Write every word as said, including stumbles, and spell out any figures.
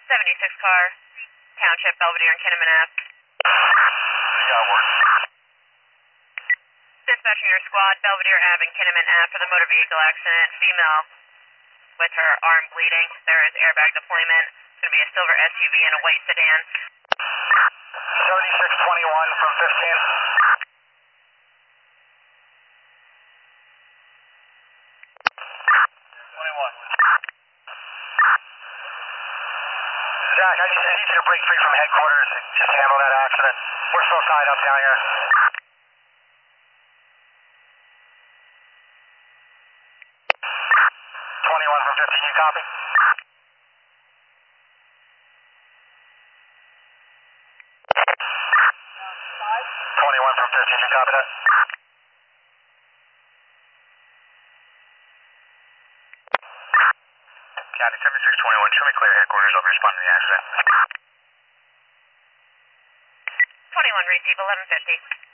seventy-six car, Township, Belvedere, and Kinnaman Ave. Yeah, work. Dispatching your squad, Belvedere Ave and Kinnaman Ave for the motor vehicle accident. Female with her arm bleeding. There is airbag deployment. It's going to be a silver S U V and a white sedan. seventy-six twenty-one from fifteen. twenty-one. Zach, I just need you to break free from headquarters and just handle that accident. We're still tied up down here. twenty-one from fifteen, you copy? twenty-one from fifteen, you copy that? County seventy-six twenty-one, show me clear headquarters, I'll be responding to the accident. twenty-one, receive eleven fifty.